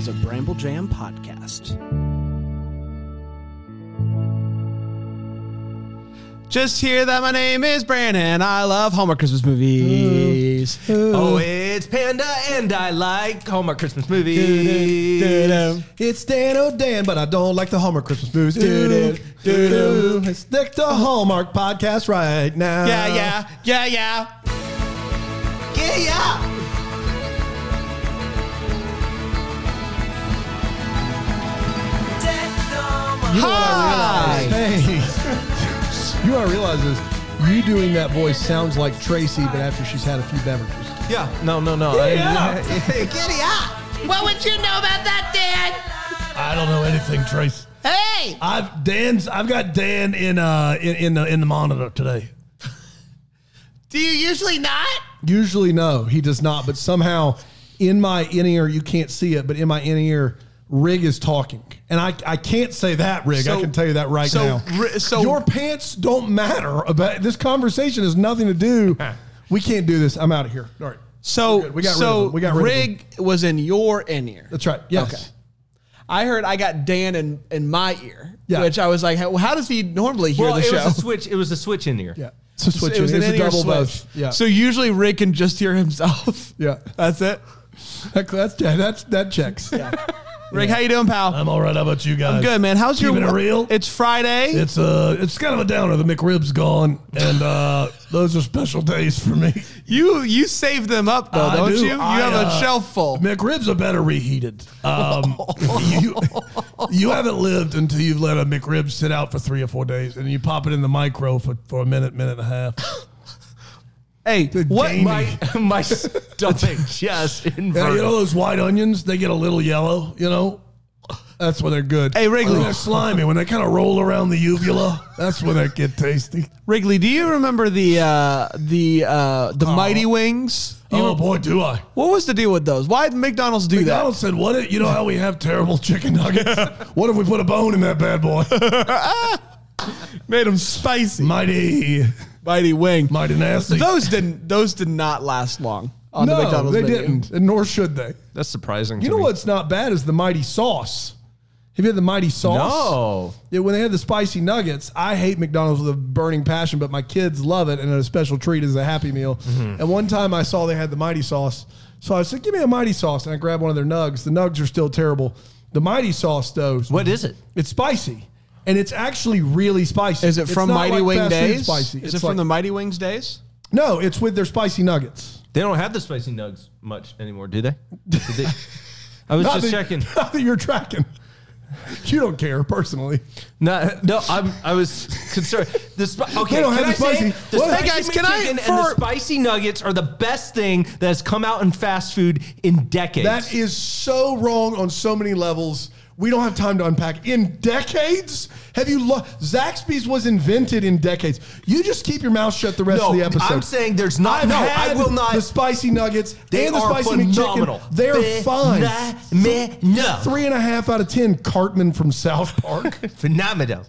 is a Bramble Jam podcast. Just hear that my name is Brandon. I love Hallmark Christmas movies. Oh, it's Panda, and I like Hallmark Christmas movies. It's Dan O'Dan, but I don't like the Hallmark Christmas movies. Let's stick to Hallmark podcast right now. Yeah. Hi. Hey. You know what I realize is you doing that voice sounds like Tracy, but after she's had a few beverages. Yeah, no. Giddy up. What would you know about that, Dan? I don't know anything, Trace. Hey. I've got Dan in the monitor today. Do you usually not? Usually no, he does not. But somehow in my in-ear, you can't see it, but in my in-ear, Rig is talking. And I can't say that, Rig. I can tell you that right now. So your pants don't matter. About this conversation has nothing to do. We can't do this. I'm out of here. All right. So we got rid of him. We got rid Rig of him. was in your in-ear. That's right. Yes. Okay. I heard I got Dan in my ear, Yeah. which I was like, well, how does he normally hear the show? It was a switch in here. Yeah. It's a switch. It was It's an a in-ear double switch. both. Yeah. So usually Rig can just hear himself. Yeah. That's it. That checks. Yeah. Rig, how you doing, pal? I'm all right. How about you guys? I'm good, man. How's Keeping your it real? It's Friday. It's kind of a downer. The McRib's gone, and those are special days for me. You save them up though, I don't do. you? You have a shelf full. McRibs are better reheated. You haven't lived until you've let a McRib sit out for 3 or 4 days, and you pop it in the micro for a minute and a half. Hey, what? My stomach just inverted. Yeah, you know those white onions? They get a little yellow, you know? That's when they're good. Hey, Wrigley. When they're slimy, when they kind of roll around the uvula, that's when they get tasty. Wrigley, do you remember the Mighty Wings? Oh, boy, do I. What was the deal with those? Why did McDonald's do McDonald's said, you know how we have terrible chicken nuggets? What if we put a bone in that bad boy? Made them spicy. Mighty Wing. Mighty nasty. Those did not last long on the No, McDonald's they menu. didn't, and nor should they. That's surprising. You know what's not bad is the Mighty Sauce. Have you had the Mighty Sauce? No. Yeah, when they had the spicy nuggets, I hate McDonald's with a burning passion, but my kids love it, and a special treat is a Happy Meal. Mm-hmm. And one time I saw they had the Mighty Sauce, so I said, give me a Mighty Sauce, and I grabbed one of their nugs. The nugs are still terrible. The Mighty Sauce, though. What is it? It's spicy, and it's actually really spicy. Is it from It's not Mighty like Wing fast food days? Spicy. Is It's it from the Mighty Wings days? No, it's with their spicy nuggets. They don't have the spicy nugs much anymore, do they? I was just checking. Not that you're tracking. You don't care personally. No, I was concerned. Okay, They don't have can I the spicy- say the What? spicy Hey, guys, can I- McChicken and the spicy nuggets are the best thing that has come out in fast food in decades. That is so wrong on so many levels. We don't have time to unpack. In decades? Have you Zaxby's was invented in decades. You just keep your mouth shut the rest of the episode. I'm saying there's not. I will not. The spicy nuggets They and the are spicy phenomenal. McChicken. They're fine. No. 3.5 out of 10. Cartman from South Park. Phenomenal.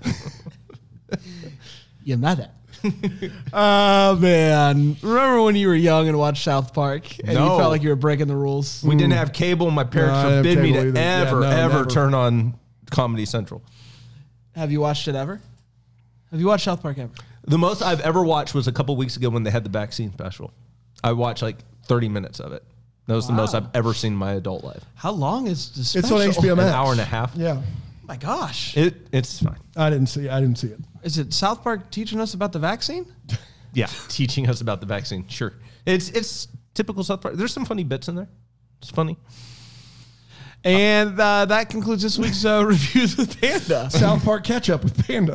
You mad at? Oh, man. Remember when you were young and watched South Park and you No. felt like you were breaking the rules? We didn't have cable. My parents No, I didn't have forbid me cable to either. ever Never. turn on Comedy Central. Have you watched it ever? Have you watched South Park ever? The most I've ever watched was a couple weeks ago when they had the vaccine special. I watched like 30 minutes of it. That was the most I've ever seen in my adult life. How long is the It's special? on HBO An Max. hour and a half. Yeah. Oh my gosh. It's fine. I didn't see it. Is it South Park teaching us about the vaccine? Yeah, teaching us about the vaccine. Sure. It's typical South Park. There's some funny bits in there. It's funny. And that concludes this week's Reviews with Panda. South Park catch-up with Panda.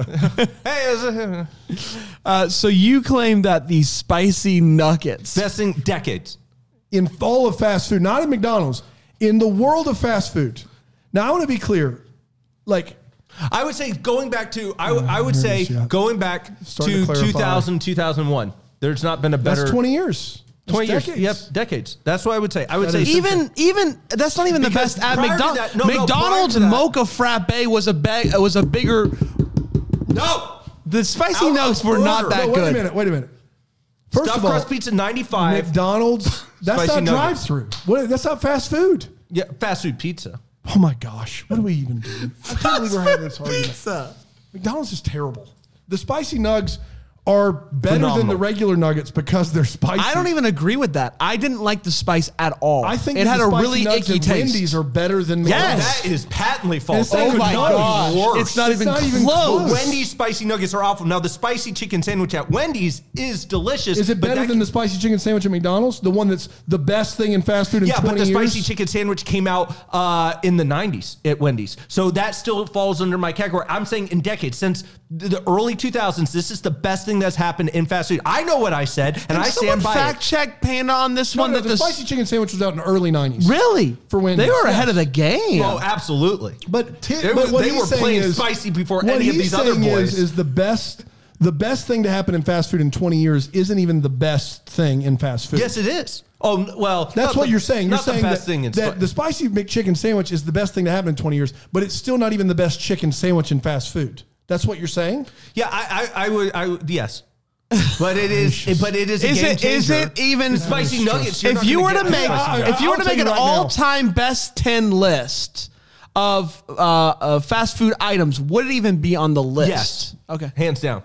Hey, So you claim that the spicy nuggets... best thing decades. In all of fast food, not in McDonald's, in the world of fast food. Now, I want to be clear. Like, I would say going back to going back Starting to to clarify. 2000, 2001. There's not been a better that's 20 years. 20 years. Decades. Yep, decades. That's what I would say. I would That say is- Even that's not even the Because best at prior to McDonald's. that- no, prior McDonald's to that- Mocha Frappe was a bigger. no. The spicy nuggets were not that No, good. wait a minute. First Stuffed of all, crust pizza 95. McDonald's, that's Spicy not nuggets. drive-through. That's not fast food. Yeah, fast food pizza. Oh my gosh, what are we even doing? I can't believe we're having this argument. Pizza. McDonald's is terrible. The spicy nugs are better Phenomenal. than the regular nuggets because they're spicy. I don't even agree with that. I didn't like the spice at all. I think it had the a spicy really nugs icky at taste. Wendy's are better than Yes. That is patently false. Oh my gosh. Worse. It's not even close. close. Wendy's spicy nuggets are awful. Now, the spicy chicken sandwich at Wendy's is delicious. Is it but better that than the spicy chicken sandwich at McDonald's? The one that's the best thing in fast food in 20 but the years? spicy chicken sandwich came out in the 90s at Wendy's. So that still falls under my category. I'm saying in decades, since the early 2000s, this is the best thing that's happened in fast food. I know what I said, and I stand by fact it. check Panda on this one. No, That the spicy chicken sandwich was out in the early 90s. Really? For Wendy's, They were yes. ahead of the game. Oh, absolutely. But They what were he's saying playing is- spicy before what any of he's these other saying boys. is the best thing to happen in fast food in 20 years isn't even the best thing in fast food. Yes, it is. Oh, well. That's what you're saying. You're not saying the best that, thing in that the spicy McChicken sandwich is the best thing to happen in 20 years, but it's still not even the best chicken sandwich in fast food. That's what you're saying? Yeah, I would, yes. But it is a game changer. Is it even The spicy nuggets? you're If not you gonna were to get make, spicy nuggets. if you were I'll to tell make you an right now. all-time best 10 list of fast food items, would it even be on the list? Yes. Okay. Hands down.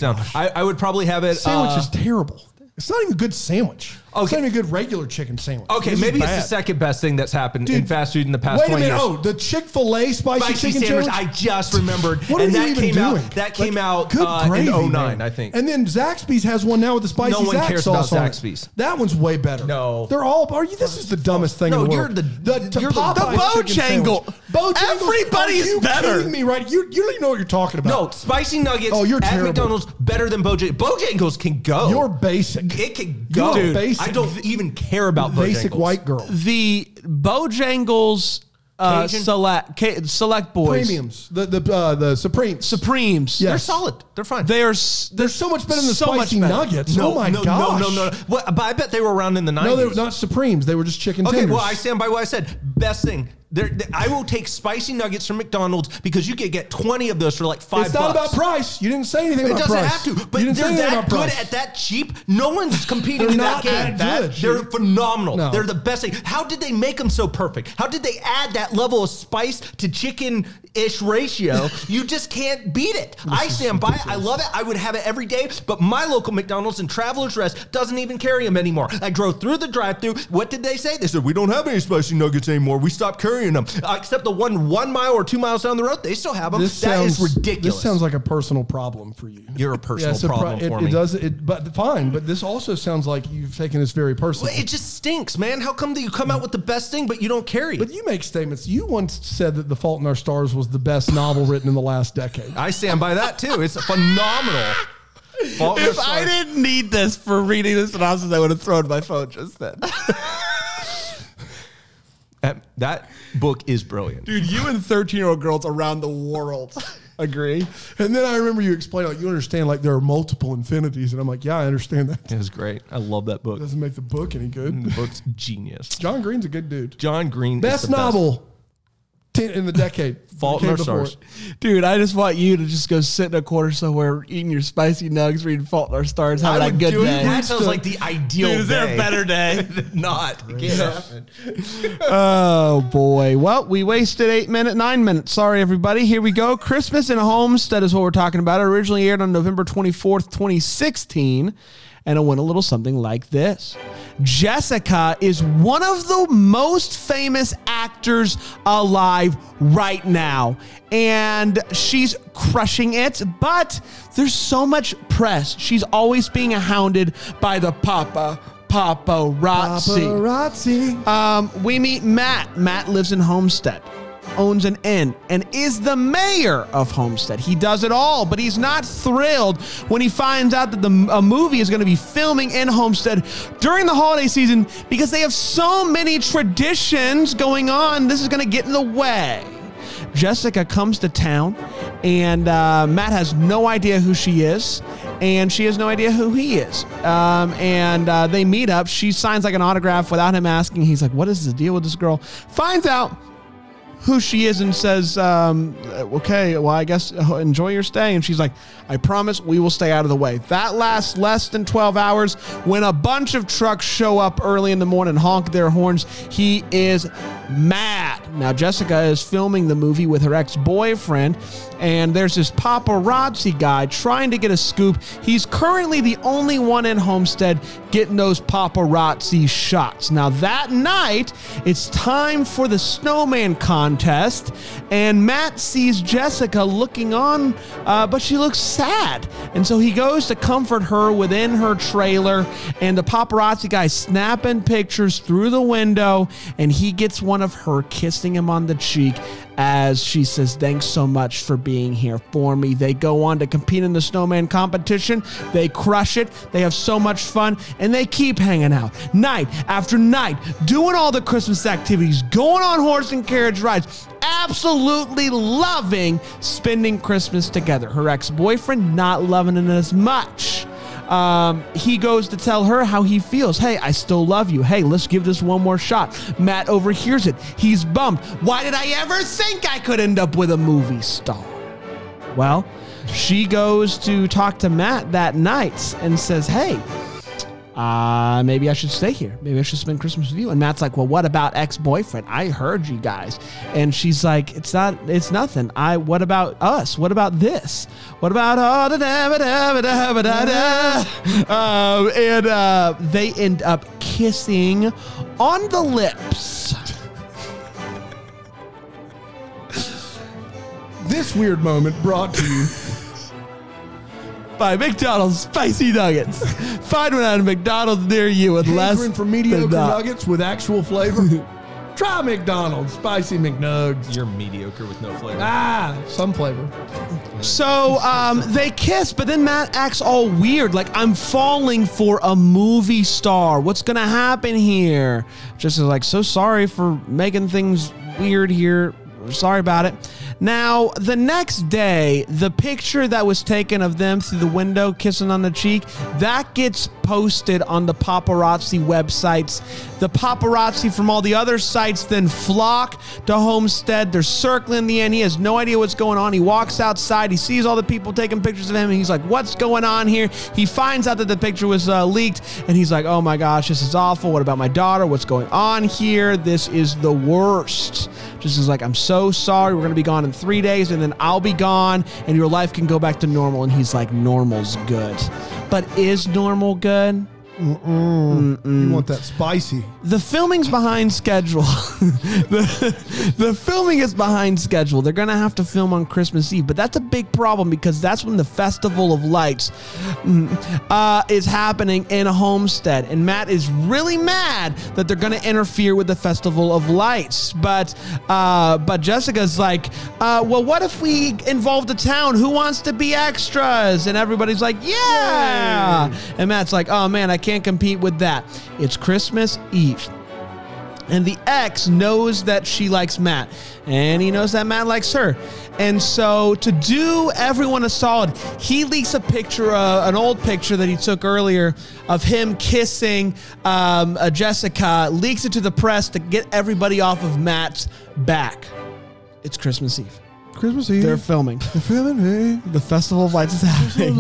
I would probably have it. Sandwich is terrible. It's not even a good sandwich. It's Okay. not even a good regular chicken sandwich. Okay, This is maybe it's bad. the second best thing that's happened in fast food in the past Wait a 20 minute. years. Oh, the Chick-fil-A spicy chicken sandwich. sandwich? I just remembered. What and are that you even came doing? out. That came out good gravy, in 09, man. I think. And then Zaxby's has one now with the spicy No one Zax cares sauce about on it. Zaxby's. That one's way better. No. They're all. This is the dumbest thing No, in the you're world. the- you're the- Popeyes the chicken Bojangle. sandwich. Bojangles, Everybody's are you better. kidding me, right? You don't even know what you're talking about. No, spicy nuggets Oh, you're at terrible. McDonald's better than Bojangles. Bojangles can go. You're basic. It can go. You're basic. I don't even care about Basic Bojangles. white girl. The Bojangles Cajun? select boys. Premiums. The Supremes. Supremes. Yes. They're solid. They're fine. They're so much better than the so much spicy better. nuggets. Oh my gosh. No. What, but I bet they were around in the 90s. No, they were not Supremes. They were just chicken Okay, tenders. well, I stand by what I said. Best thing. I will take spicy nuggets from McDonald's because you could get 20 of those for like $5. It's not about price. You didn't say anything It about doesn't price. have to, You but didn't say they're anything that about good price. at that cheap. No one's competing They're in not that game. that good. They're phenomenal. No. They're the best thing. How did they make them so perfect? How did they add that level of spice to chicken-ish ratio? You just can't beat it. I stand by it. I love it. I would have it every day, but my local McDonald's in Travelers Rest doesn't even carry them anymore. I drove through the drive-thru. What did they say? They said, we don't have any spicy nuggets anymore. We stopped carrying them. Except the 1 mile or 2 miles down the road, they still have them. That is ridiculous. This sounds like a personal problem for you. You're a personal it's a problem for me. It does. But fine. But this also sounds like you've taken this very personally. Well, it just stinks, man. How come that you come out with the best thing, but you don't carry it? But you make statements. You once said that The Fault in Our Stars was the best novel written in the last decade. I stand by that too. It's phenomenal. Fault in Our If I Stars. didn't need this for reading this synopsis, I would have thrown my phone just then. That book is brilliant. Dude, you and 13-year-old girls around the world agree. And then I remember you explaining, like, you understand, like, there are multiple infinities. And I'm like, yeah, I understand that. It was great. I love that book. Doesn't make the book any good. The book's genius. John Green's a good dude. John Green Best is the novel in the decade. Fault in Our Came before Stars. it. Dude, I just want you to just go sit in a corner somewhere eating your spicy nugs, reading Fault in Our Stars, having a good day. That sounds like the ideal Dude, is there day. a better day? Not. It can't happen. Oh, boy. Well, we wasted 9 minutes. Sorry, everybody. Here we go. Christmas in Homestead is what we're talking about. It originally aired on November 24th, 2016, and it went a little something like this. Jessica is one of the most famous actors alive right now, and she's crushing it, but there's so much press. She's always being hounded by the paparazzi. We meet Matt. Matt lives in Homestead, owns an inn, and is the mayor of Homestead. He does it all, but he's not thrilled when he finds out that a movie is going to be filming in Homestead during the holiday season because they have so many traditions going on. This is going to get in the way. Jessica comes to town, and Matt has no idea who she is, and she has no idea who he is. And they meet up. She signs like an autograph without him asking. He's like, what is the deal with this girl? Finds out who she is and says, okay, well, I guess enjoy your stay. And she's like, I promise we will stay out of the way. That lasts less than 12 hours when a bunch of trucks show up early in the morning, honk their horns. He is mad. Now, Jessica is filming the movie with her ex-boyfriend, and there's this paparazzi guy trying to get a scoop. He's currently the only one in Homestead getting those paparazzi shots. Now, that night, it's time for the snowman contest, and Matt sees Jessica looking on, but she looks sad. And so he goes to comfort her within her trailer, and the paparazzi guy's snapping pictures through the window, and he gets one of her kissing him on the cheek as she says, thanks so much for being here for me. They go on to compete in the snowman competition. They crush it. They have so much fun, and they keep hanging out night after night, doing all the Christmas activities, going on horse and carriage rides, absolutely loving spending Christmas together. Her ex-boyfriend not loving it as much. He goes to tell her how he feels. Hey, I still love you. Hey, let's give this one more shot. Matt overhears it. He's bummed. Why did I ever think I could end up with a movie star? Well, she goes to talk to Matt that night and says, hey, maybe I should stay here. Maybe I should spend Christmas with you. And Matt's like, well, what about ex-boyfriend? I heard you guys. And she's like, it's nothing. What about us? What about this? What about and they end up kissing on the lips. This weird moment brought to you by McDonald's Spicy Nuggets. Find one at a McDonald's near you with less for mediocre nuggets with actual flavor. Try McDonald's Spicy McNuggets. You're mediocre with no flavor. Some flavor. So they kiss, but then Matt acts all weird, like I'm falling for a movie star. What's gonna happen here? Just like, so sorry for making things weird here. Sorry about it. Now, the next day, the picture that was taken of them through the window kissing on the cheek, that gets posted on the paparazzi websites. The paparazzi from all the other sites then flock to Homestead. They're circling the end. He has no idea what's going on. He walks outside. He sees all the people taking pictures of him, and he's like, what's going on here? He finds out that the picture was leaked, and he's like, oh my gosh, this is awful. What about my daughter? What's going on here? This is the worst. Just is like, I'm so sorry. We're going to be gone in 3 days, and then I'll be gone, and your life can go back to normal. And he's like, normal's good. But is normal good? You want that spicy. The filming's behind schedule. the filming is behind schedule. They're going to have to film on Christmas Eve, but that's a big problem because that's when the Festival of Lights is happening in Homestead. And Matt is really mad that they're going to interfere with the Festival of Lights. But Jessica's like, well, what if we involve the town? Who wants to be extras? And everybody's like, yeah. Yay. And Matt's like, oh man, I can't compete with that. It's Christmas Eve. And the ex knows that she likes Matt, and he knows that Matt likes her. And so to do everyone a solid, he leaks a picture, an old picture that he took earlier of him kissing Jessica, leaks it to the press to get everybody off of Matt's back. It's Christmas Eve. Christmas Eve. They're filming. They're filming. The Festival of Lights is happening.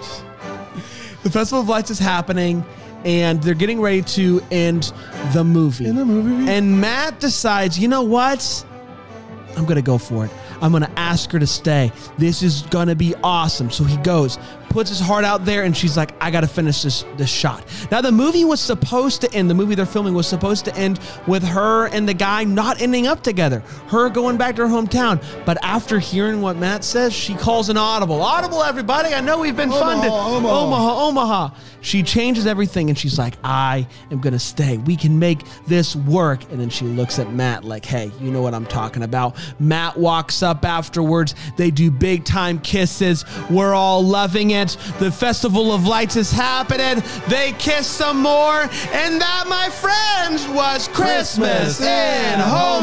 The Festival of Lights is happening, and they're getting ready to end the movie. And Matt decides, you know what? I'm going to go for it. I'm going to ask her to stay. This is going to be awesome. So he goes, puts his heart out there, and she's like, I got to finish this shot. Now, the movie was supposed to end, the movie they're filming was supposed to end with her and the guy not ending up together, her going back to her hometown. But after hearing what Matt says, she calls an audible. Audible, everybody. I know we've been funded. Omaha. She changes everything, and she's like, I am going to stay. We can make this work. And then she looks at Matt like, hey, you know what I'm talking about. Matt walks up afterwards. They do big time kisses. We're all loving it. The Festival of Lights is happening. They kiss some more. And that, my friends, was Christmas in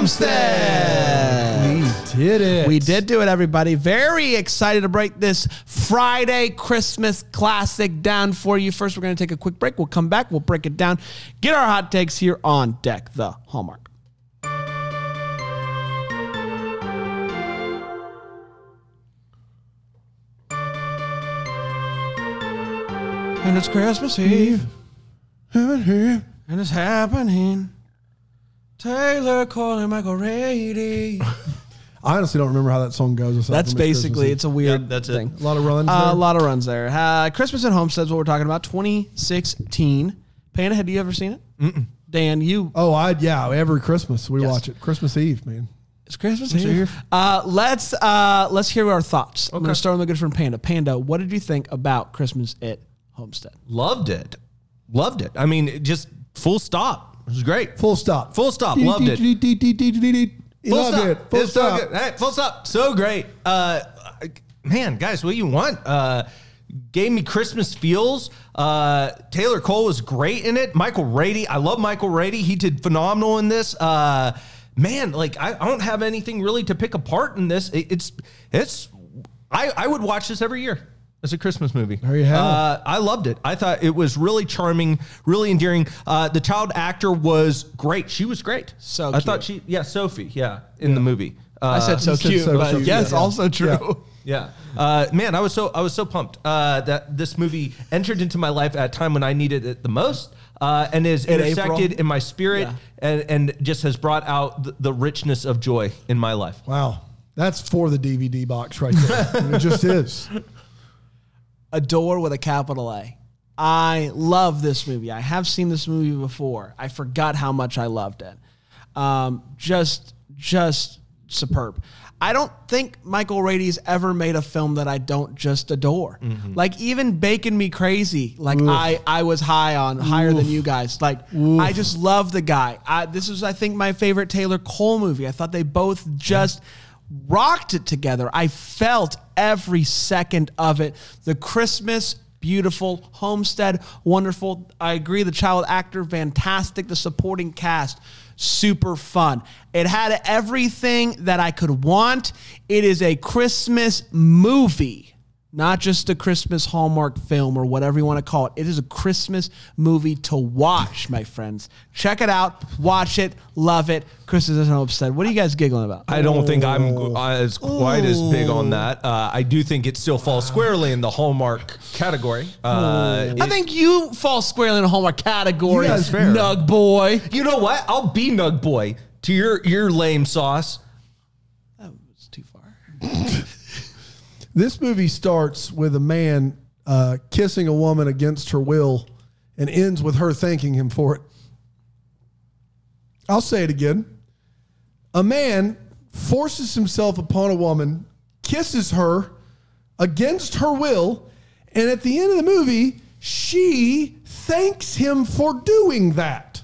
Homestead. We did it. We did do it, everybody. Very excited to break this Friday Christmas classic down for you. First, we're going to take a quick break. We'll come back. We'll break it down. Get our hot takes here on Deck the Hallmark. And it's Christmas Eve. And it's happening. Taylor Cole and Michael Rady. I honestly don't remember how that song goes. That's basically, it's a weird thing. A lot of runs there. A lot of runs there. Christmas at Homestead is what we're talking about, 2016. Panda, have you ever seen it? Mm-mm. Dan, you... Oh, every Christmas we watch it. Christmas Eve, man. It's Christmas Eve. Let's hear our thoughts. Okay. I'm going to start with my good friend Panda. Panda, what did you think about Christmas at Homestead? Loved it. I mean, just full stop. It was great. Full stop. Loved it. Full stop. Hey, full stop. So great. Man, guys, what do you want? Gave me Christmas feels. Taylor Cole was great in it. Michael Rady. I love Michael Rady. He did phenomenal in this. Man, like I don't have anything really to pick apart in this. I would watch this every year. It's a Christmas movie. There you have it. I loved it. I thought it was really charming, really endearing. The child actor was great. She was great. So I thought Sophie, in the movie. I said so cute, but yes, also true. Yeah. Man, I was so pumped that this movie entered into my life at a time when I needed it the most, and is intersected in my spirit, and just has brought out the richness of joy in my life. Wow. That's for the DVD box right there. I mean, it just is. Adore with a capital A. I love this movie. I have seen this movie before. I forgot how much I loved it. Just superb. I don't think Michael Rady's ever made a film that I don't just adore. Mm-hmm. Like even Bacon Me Crazy, like I was higher than you guys. Like I just love the guy. This is, I think, my favorite Taylor Cole movie. I thought they both just rocked it together. I felt every second of it. The Christmas, beautiful. Homestead, wonderful. I agree. The child actor, fantastic. The supporting cast, super fun. It had everything that I could want. It is a Christmas movie, not just a Christmas Hallmark film or whatever you want to call it. It is a Christmas movie to watch, my friends. Check it out. Watch it. Love it. Christmas at Homestead. What are you guys giggling about? I don't think I'm quite as big on that. I do think it still falls squarely in the Hallmark category. I think you fall squarely in the Hallmark category, Nug Boy. You know what? I'll be Nug Boy to your lame sauce. That was too far. This movie starts with a man kissing a woman against her will and ends with her thanking him for it. I'll say it again. A man forces himself upon a woman, kisses her against her will, and at the end of the movie, she thanks him for doing that.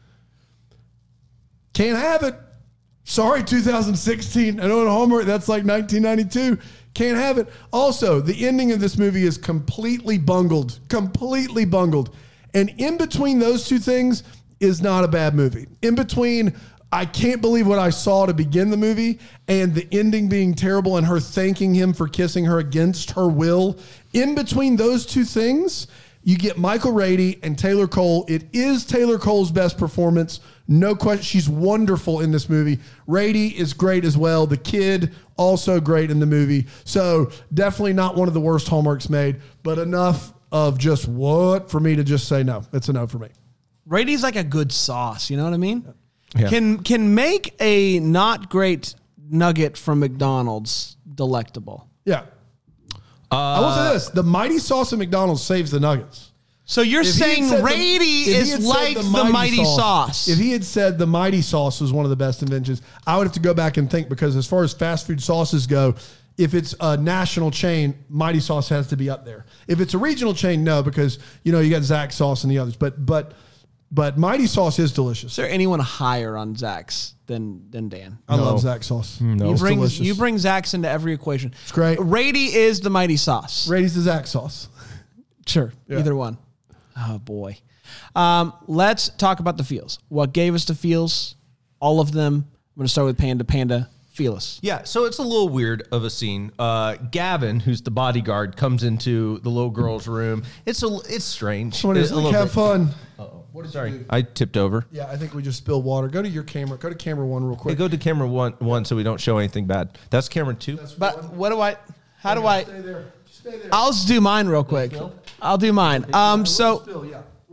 Can't have it. Sorry, 2016. I know in Hallmark that's like 1992. Can't have it. Also, the ending of this movie is completely bungled. And in between those two things is not a bad movie. In between, I can't believe what I saw to begin the movie and the ending being terrible and her thanking him for kissing her against her will. In between those two things, you get Michael Rady and Taylor Cole. It is Taylor Cole's best performance. No question. She's wonderful in this movie. Rady is great as well. The kid, also great in the movie. So definitely not one of the worst Hallmarks made, but enough of just what for me to just say no. It's a no for me. Rady's like a good sauce. You know what I mean? Yeah. Can make a not great nugget from McDonald's delectable. Yeah. I will say this. The mighty sauce at McDonald's saves the nuggets. So you're saying Rady is like the mighty sauce. If he had said the mighty sauce was one of the best inventions, I would have to go back and think, because as far as fast food sauces go, if it's a national chain, mighty sauce has to be up there. If it's a regional chain, no, because you got Zach's sauce and the others. But mighty sauce is delicious. Is there anyone higher on Zach's than Dan? I love Zach's sauce. No. You bring Zach's into every equation. It's great. Rady is the mighty sauce. Rady's the Zach sauce. Sure. Yeah. Either one. Oh, boy. Let's talk about the feels. What gave us the feels? All of them. I'm going to start with Panda. Panda, feel us. Yeah, so it's a little weird of a scene. Gavin, who's the bodyguard, comes into the little girl's room. It's strange. Have fun. Uh-oh. Sorry, I tipped over. Yeah, I think we just spilled water. Go to your camera. Go to camera 1 real quick. Hey, go to camera one so we don't show anything bad. That's camera 2. But what do I... How do I... Stay there. I'll just do mine real quick. I'll do mine. We're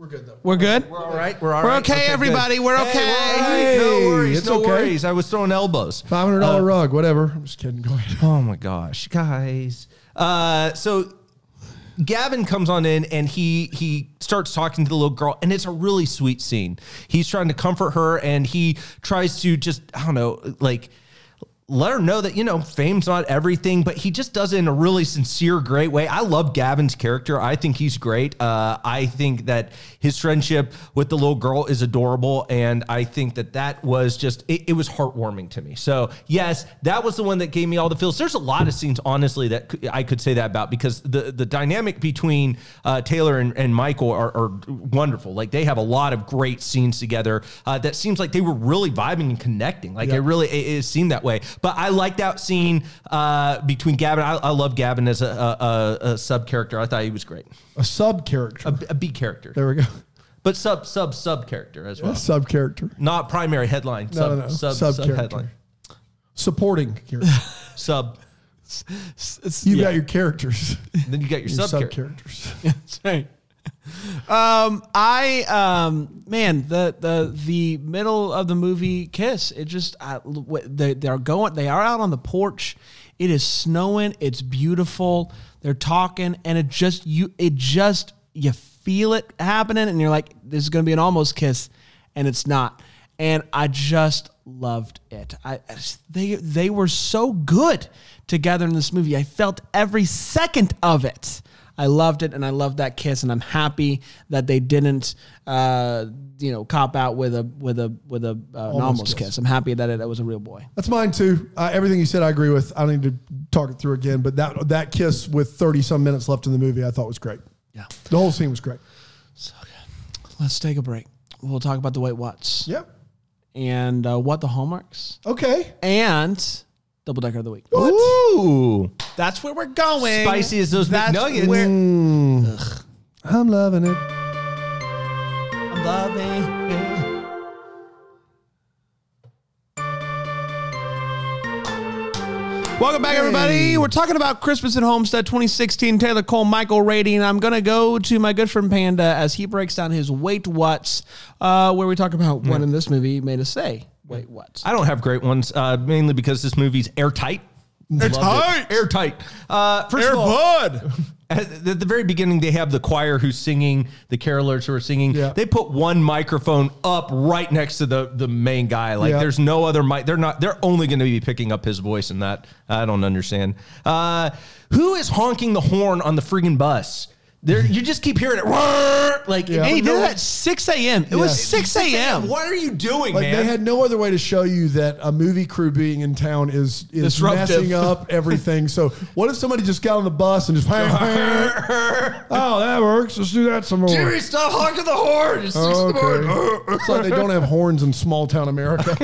We're good, though. We're good? We're all right. We're all right. Okay, everybody. Good. We're okay. Hey, no worries. It's No okay. worries. I was throwing elbows. $500 rug, whatever. I'm just kidding. Go ahead. Oh, my gosh. Guys. So Gavin comes on in and he starts talking to the little girl, and it's a really sweet scene. He's trying to comfort her, and he tries to just, I don't know, like, let her know that, fame's not everything, but he just does it in a really sincere, great way. I love Gavin's character. I think he's great. I think that his friendship with the little girl is adorable, and I think that was just, it was heartwarming to me. So, yes, that was the one that gave me all the feels. There's a lot of scenes, honestly, that I could say that about, because the dynamic between Taylor and Michael are wonderful. Like, they have a lot of great scenes together that seems like they were really vibing and connecting. Like, it seemed that way. But I like that scene between Gavin. I love Gavin as a sub character. I thought he was great. A sub character. A B character. There we go. But sub character as well. Sub character. Not primary headline. No. Sub headline. Supporting character. Sub. You got your characters. Then you got your sub characters. That's right. The middle of the movie kiss, it just, they are out on the porch. It is snowing. It's beautiful. They're talking, and you feel it happening, and you're like, this is going to be an almost kiss, and it's not. And I just loved it. They were so good together in this movie. I felt every second of it. I loved it, and I loved that kiss, and I'm happy that they didn't, cop out with an almost kiss. I'm happy that it was a real boy. That's mine too. Everything you said, I agree with. I don't need to talk it through again, but that kiss with 30 some minutes left in the movie, I thought was great. Yeah, the whole scene was great. So good. Let's take a break. We'll talk about the Wait What's. Yep. And what the hallmarks. Okay. And Double Decker of the Week. What? Ooh. That's where we're going. Spicy as those McNuggets. I'm loving it. I'm loving it. Welcome back, everybody. We're talking about Christmas at Homestead 2016. Taylor Cole, Michael rating. I'm going to go to my good friend Panda as he breaks down his Wait What's, where we talk about what in this movie made us say, wait, what? I don't have great ones, mainly because this movie's airtight. Airtight. First of all, at the very beginning, they have the choir who's singing, the carolers who are singing. Yeah. They put one microphone up right next to the main guy. Like, there's no other mic. They're only going to be picking up his voice in that. I don't understand. Who is honking the horn on the friggin' bus? You just keep hearing it. Like, and he did that at 6 a.m. It was 6 a.m. What are you doing, man? They had no other way to show you that a movie crew being in town is messing up everything. So what if somebody just got on the bus and just oh, that works. Let's do that some more. Jimmy, stop honking the horn. It's 6 in the morning. It's like they don't have horns in small town America.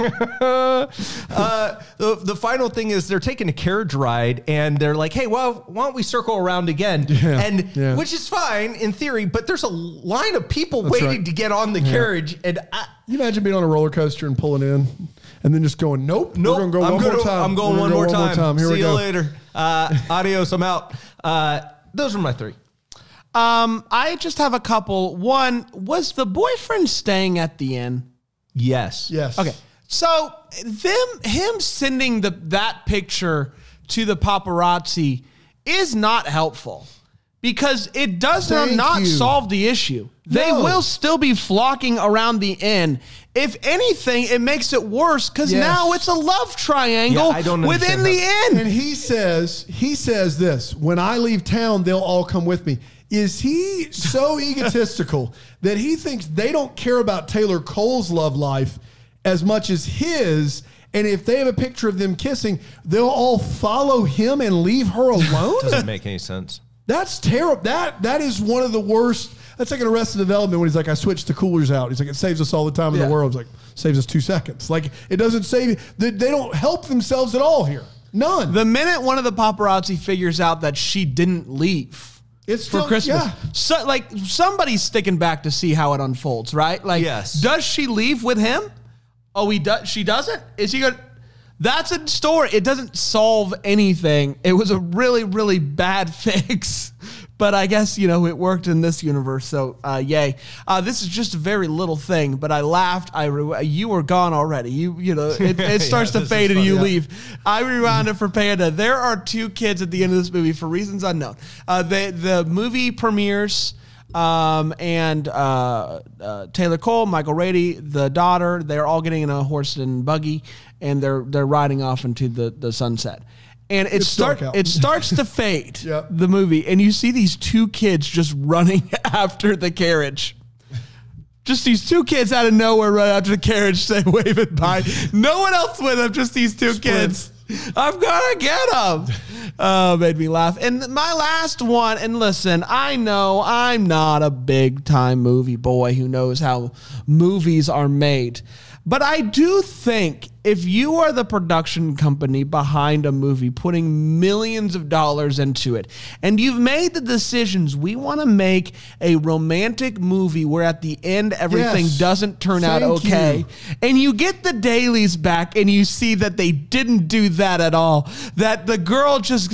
The final thing is they're taking a carriage ride, and they're like, hey, well, why don't we circle around again? Which is fine in theory, but there's a line of people waiting to get on the carriage. And you imagine being on a roller coaster and pulling in and then just going, nope. We're going to go one more time. I'm going one more time. Here See we you go. later. Adios. I'm out. Those are my three. I just have a couple. One, was the boyfriend staying at the inn? Yes. Okay. So him sending that picture to the paparazzi is not helpful. Because it does not solve the issue. They will still be flocking around the inn. If anything, it makes it worse because now it's a love triangle within the inn. And he says this, when I leave town, they'll all come with me. Is he so egotistical that he thinks they don't care about Taylor Cole's love life as much as his? And if they have a picture of them kissing, they'll all follow him and leave her alone? Doesn't make any sense. That's terrible. That is one of the worst. That's like an Arrested Development when he's like, I switched the coolers out. He's like, it saves us all the time in the world. It's like, saves us 2 seconds. Like, it doesn't save you. They don't help themselves at all here. None. The minute one of the paparazzi figures out that she didn't leave for Christmas, so, like, somebody's sticking back to see how it unfolds, right? Like, does she leave with him? Oh, she doesn't? Is he going to? That's a story. It doesn't solve anything. It was a really, really bad fix. but I guess, you know, it worked in this universe. So, yay. This is just a very little thing, but I laughed. You were gone already. You know, it starts to fade and you leave. I rewound it for Panda. There are 2 kids at the end of this movie for reasons unknown. The movie premieres, and Taylor Cole, Michael Rady, the daughter, they're all getting in a horse and buggy, and they're riding off into the sunset. And it starts to fade, the movie, and you see these 2 kids just running after the carriage. Just these 2 kids out of nowhere run after the carriage, say waving by. No one else with them, just these 2 kids. I'm gonna get them. Made me laugh. And my last one, and listen, I know I'm not a big time movie boy who knows how movies are made, but I do think if you are the production company behind a movie, putting millions of dollars into it, and you've made the decisions, we want to make a romantic movie where at the end everything doesn't turn out okay, and you get the dailies back and you see that they didn't do that at all, that the girl she's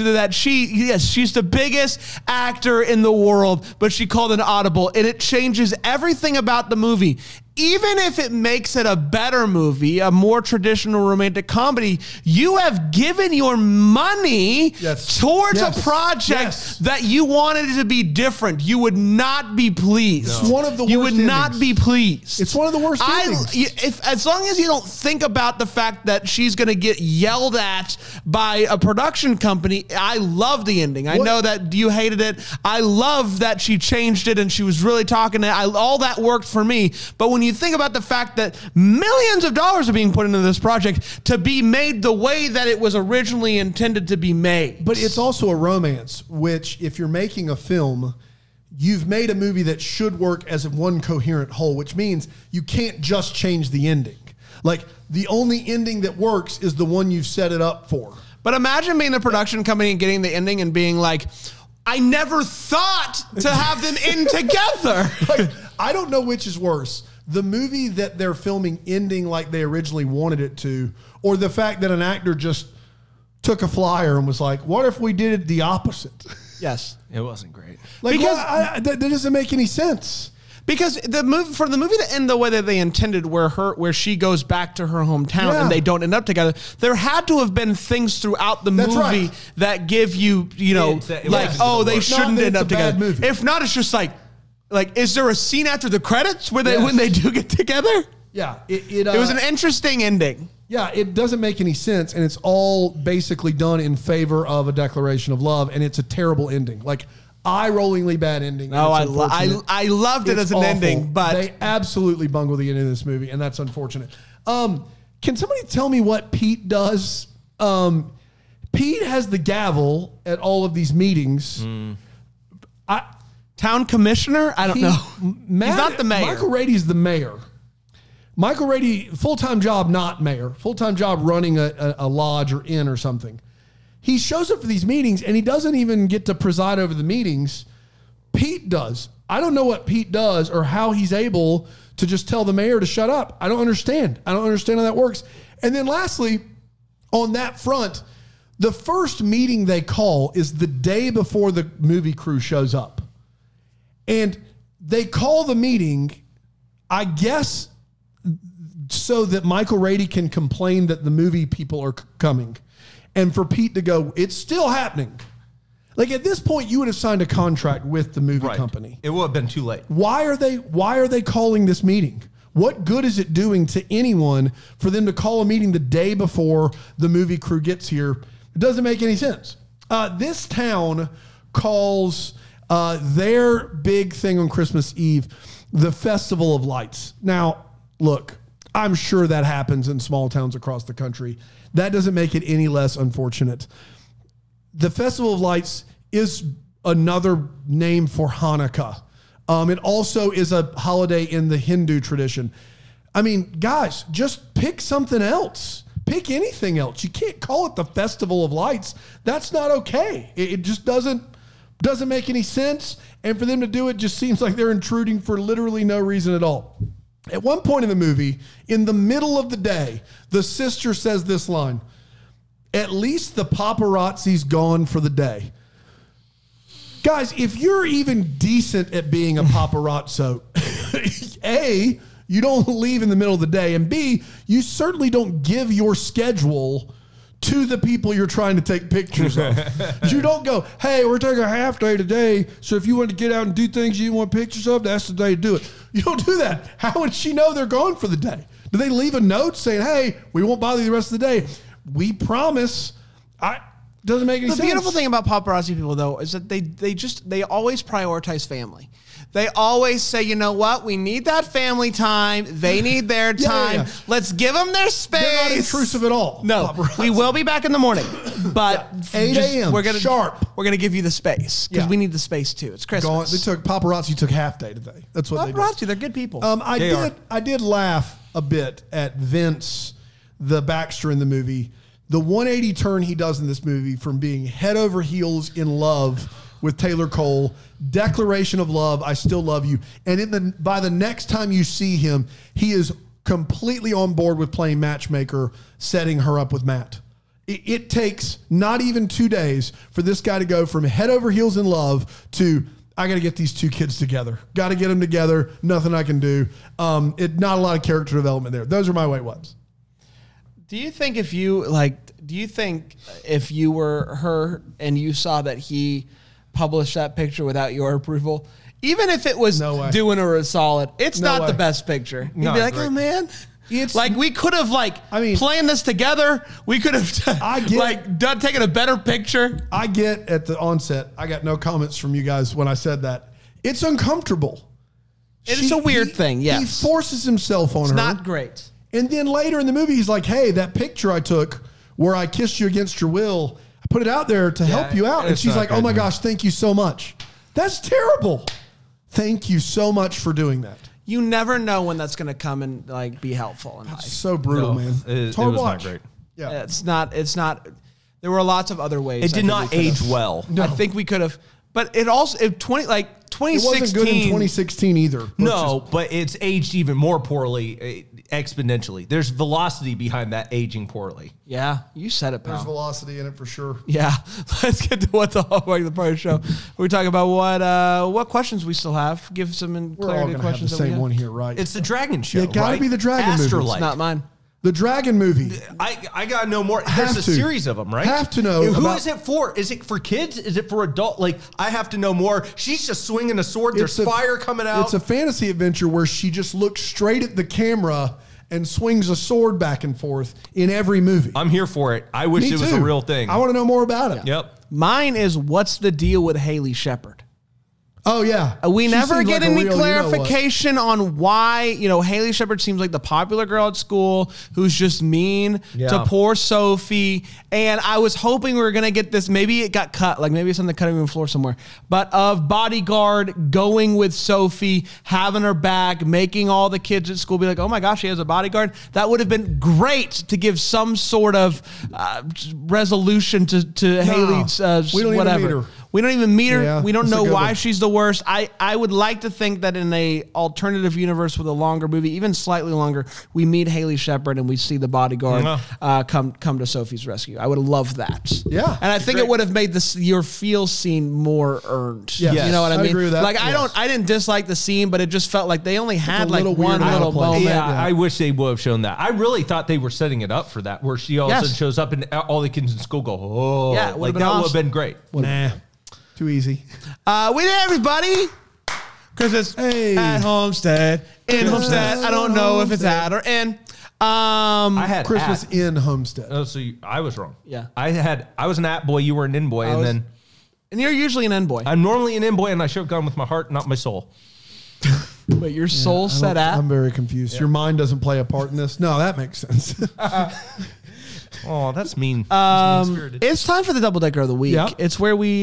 the biggest actor in the world, but she called an audible, and it changes everything about the movie. Even if it makes it a better movie, a more traditional romantic comedy, you have given your money towards a project that you wanted it to be different. You would not be pleased. No. It's one of the worst You would not be pleased. It's one of the worst endings. As long as you don't think about the fact that she's going to get yelled at by a production company, I love the ending. I know that you hated it. I love that she changed it and she was really talking to all that worked for me. But when you think about the fact that millions of dollars are being put into this project to be made the way that it was originally intended to be made. But it's also a romance, which if you're making a film, you've made a movie that should work as one coherent whole, which means you can't just change the ending. Like, the only ending that works is the one you've set it up for. But imagine being the production company and getting the ending and being like, I never thought to have them end together. Like, I don't know which is worse. The movie that they're filming ending like they originally wanted it to, or the fact that an actor just took a flyer and was like, what if we did it the opposite? Yes. It wasn't great. Like, because that doesn't make any sense. Because for the movie to end the way that they intended, where she goes back to her hometown and they don't end up together, there had to have been things throughout the movie that give you, they shouldn't end up together. Movie. If not, it's just like, is there a scene after the credits where when they do get together? Yeah, it was an interesting ending. Yeah, it doesn't make any sense, and it's all basically done in favor of a declaration of love, and it's a terrible ending. Like, eye-rollingly bad ending. Oh, I loved it as an ending, but they absolutely bungle the end of this movie, and that's unfortunate. Can somebody tell me what Pete does? Pete has the gavel at all of these meetings. Town commissioner? I don't know. He's not the mayor. Michael Rady's the mayor. Michael Rady, full-time job, not mayor. Full-time job running a lodge or inn or something. He shows up for these meetings, and he doesn't even get to preside over the meetings. Pete does. I don't know what Pete does or how he's able to just tell the mayor to shut up. I don't understand. I don't understand how that works. And then lastly, on that front, the first meeting they call is the day before the movie crew shows up. And they call the meeting, I guess, so that Michael Rady can complain that the movie people are coming. And for Pete to go, it's still happening. Like, at this point, you would have signed a contract with the movie company. It would have been too late. Why are they calling this meeting? What good is it doing to anyone for them to call a meeting the day before the movie crew gets here? It doesn't make any sense. This town calls their big thing on Christmas Eve the Festival of Lights. Now, look, I'm sure that happens in small towns across the country. That doesn't make it any less unfortunate. The Festival of Lights is another name for Hanukkah. It also is a holiday in the Hindu tradition. I mean, guys, just pick something else. Pick anything else. You can't call it the Festival of Lights. That's not okay. It just doesn't make any sense. And for them to do it just seems like they're intruding for literally no reason at all. At one point in the movie, in the middle of the day, the sister says this line, "At least the paparazzi's gone for the day." Guys, if you're even decent at being a paparazzo, A, you don't leave in the middle of the day, and B, you certainly don't give your schedule to the people you're trying to take pictures of. You don't go, hey, we're taking a half day today, so if you want to get out and do things you want pictures of, that's the day to do it. You don't do that. How would she know they're gone for the day? Do they leave a note saying, hey, we won't bother you the rest of the day? We promise. Doesn't make any sense. The beautiful thing about paparazzi people, though, is that they always prioritize family. They always say, you know what? We need that family time. They need their time. Yeah. Let's give them their space. They're not intrusive at all. No, paparazzi. We will be back in the morning, but 8 a.m. We're gonna sharp. We're gonna give you the space because we need the space too. It's Christmas. Paparazzi took half day today. That's what paparazzi. They're good people. I did laugh a bit at Vince, the Baxter in the movie. The 180 turn he does in this movie from being head over heels in love with Taylor Cole, declaration of love, I still love you. And by the next time you see him, he is completely on board with playing matchmaker, setting her up with Matt. It takes not even 2 days for this guy to go from head over heels in love to, I got to get these two kids together. Got to get them together. Nothing I can do. Not a lot of character development there. Those are my wait whats. Do you think if you were her and you saw that he published that picture without your approval, even if it was doing her a solid, it's not the best picture. You'd be like, oh man. It's like we could have planned this together. We could have taken a better picture. I get at the onset, I got no comments from you guys when I said that. It's uncomfortable. It's a weird thing, yes. He forces himself on her. It's not great. And then later in the movie, he's like, hey, that picture I took where I kissed you against your will, I put it out there to help you out. And she's like, oh my gosh, thank you so much. That's terrible. Thank you so much for doing that. You never know when that's going to come and be helpful in life. It's so brutal, man. It was not great. Yeah. It's not. There were lots of other ways. It did not age well. No. I think we could have, but it also, 2016. It wasn't good in 2016 either. No, but it's aged even more poorly, exponentially. There's velocity behind that aging poorly. Yeah, you said it, pal. There's velocity in it for sure. Yeah. Let's get to what the Hallmark the Party show. We're talking about what questions we still have. Give some clarity to questions. Have the same one here, right? It's the Dragon show. It got to be the Dragon movie. It's not mine. The Dragon movie. I got to know more. There's a series of them, right? Have to know. Who is it for? Is it for kids? Is it for adult? I have to know more. She's just swinging a sword. There's fire coming out. It's a fantasy adventure where she just looks straight at the camera and swings a sword back and forth in every movie. I'm here for it. I wish it was a real thing. I want to know more about it. Yep. Mine is what's the deal with Haley Shepard? Oh, yeah. We never get any clarification on why, Haley Shepard seems like the popular girl at school who's just mean to poor Sophie. And I was hoping we were going to get this. Maybe it got cut. Maybe it's on the cutting room floor somewhere. But of bodyguard going with Sophie, having her back, making all the kids at school be like, oh my gosh, she has a bodyguard. That would have been great to give some sort of resolution to Haley's we don't whatever. Even meet her. We don't even meet her. Yeah, we don't know why she's the worst. I would like to think that in a alternative universe with a longer movie, even slightly longer, we meet Haley Shepard and we see the bodyguard come to Sophie's rescue. I would love that. Yeah. And I think it would have made your feel scene more earned. Yes. You know what I mean? Agree with that. I didn't dislike the scene, but it just felt like they only had one little moment. Yeah, I wish they would have shown that. I really thought they were setting it up for that, where she all of a sudden shows up and all the kids in school go, oh. Yeah, that would have been great. Nah. Too easy. We did, everybody. Because it's at Homestead. In Homestead. I don't know if it's at or in. I had Christmas in Homestead. Oh, so I was wrong. Yeah. I was an at boy, you were an in boy, and you're usually an in boy. I'm normally an in boy, and I should have gone with my heart, not my soul. But your soul said at? I'm very confused. Yeah. Your mind doesn't play a part in this? No, that makes sense. Oh, that's mean. It's time for the double decker of the week. Yeah. It's where we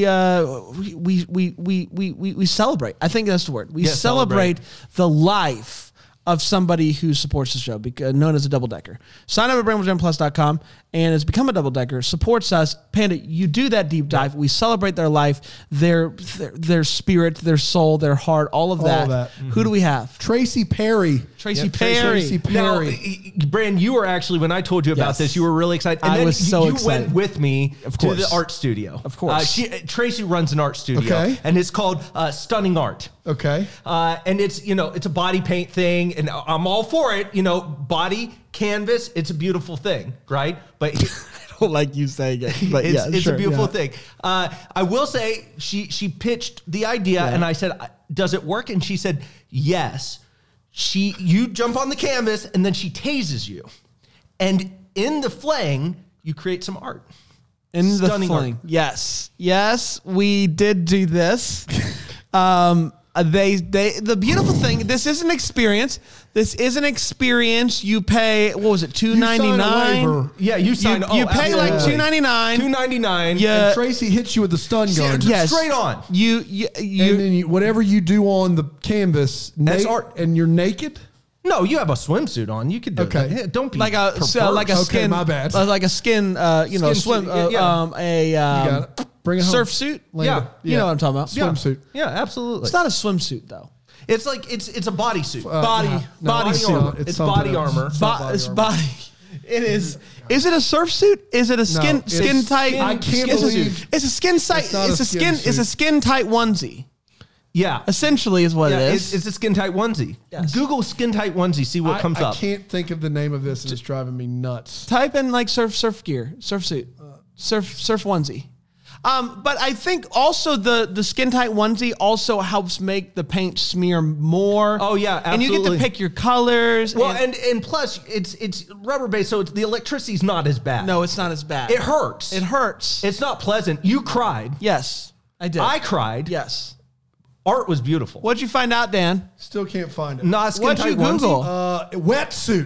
celebrate. I think that's the word. We celebrate the life of somebody who supports the show, known as a double decker. Sign up at BrainwashGenPlus.com and has become a double decker. Supports us. Panda, you do that deep dive. We celebrate their life, their spirit, their soul, their heart, all of that. Mm-hmm. Who do we have? Tracy Perry Tracy Perry. Tracy Perry. Now, Brand, you were actually, when I told you about this, you were really excited. And I was so excited. You went with me to the art studio. Of course. Tracy runs an art studio, and it's called Stunning Art. Okay. And it's, it's a body paint thing, and I'm all for it. Body, canvas, it's a beautiful thing, right? But I don't like you saying it, but it's a beautiful thing. I will say she pitched the idea, and I said, does it work? And she said, yes. You jump on the canvas, and then she tases you. And in the flaying, you create some art. In the flaying. Yes, we did do this. The beautiful thing, this is an experience. You pay, what was it, $2.99? Yeah, you sign. You pay like $2.99. $2.99. Yeah, and Tracy hits you with the stun gun. Yes, straight on. And then whatever you do on the canvas, that's art. And you're naked. No, you have a swimsuit on. You could do that. Yeah, don't be like a skin. My bad. Like a skin. Swim. Suit. You got it. Bring it home. Surf suit. Yeah, you know what I'm talking about. Swimsuit. Yeah, absolutely. It's not a swimsuit though. It's like it's a bodysuit. Body armor. It's body armor. It's body. It is. Is it a surf suit? Is it a skin tight? I can't believe it's a skin tight. It's a skin tight onesie. Yeah, essentially is what it is. It's a skin tight onesie. Yes. Google skin tight onesie. See what comes up. I can't think of the name of this, and it's driving me nuts. Type in like surf gear, surf suit, surf onesie. But I think also the skin tight onesie also helps make the paint smear more. Oh yeah, absolutely. And you get to pick your colors. Well, and plus it's rubber based, so the electricity's not as bad. No, it's not as bad. It hurts. It's not pleasant. You cried. Yes, I did. I cried. Yes. Art was beautiful. What'd you find out, Dan? Still can't find it. Not skin tight What'd you Google? Wetsuit.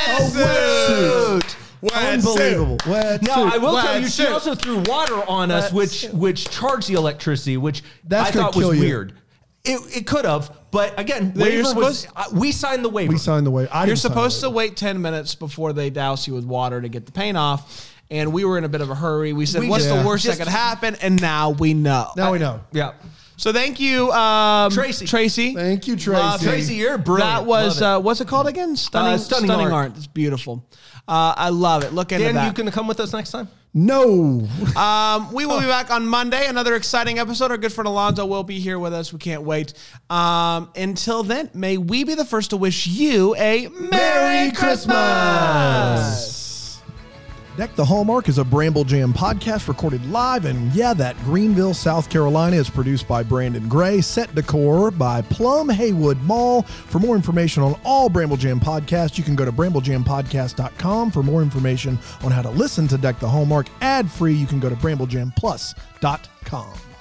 Wetsuit. Unbelievable. Now, I will tell you, she also threw water on us, which charged the electricity, which I thought was weird. It could have, but again, we signed the waiver. We signed the waiver. You're supposed to wait 10 minutes before they douse you with water to get the paint off. And we were in a bit of a hurry. We said, what's the worst that could happen? And now we know. Yeah. So thank you, Tracy. Thank you, Tracy. Tracy, you're brilliant. That was, what's it called again? Stunning art. It's beautiful. I love it. Look into that. Dan, you going to come with us next time? No. We will be back on Monday. Another exciting episode. Our good friend Alonzo will be here with us. We can't wait. Until then, may we be the first to wish you a Merry Christmas. Deck the Hallmark is a Bramble Jam podcast recorded live in, that Greenville, South Carolina. Is produced by Brandon Gray. Set decor by Plum Haywood Mall. For more information on all Bramble Jam podcasts, you can go to bramblejampodcast.com. For more information on how to listen to Deck the Hallmark ad-free, you can go to bramblejamplus.com.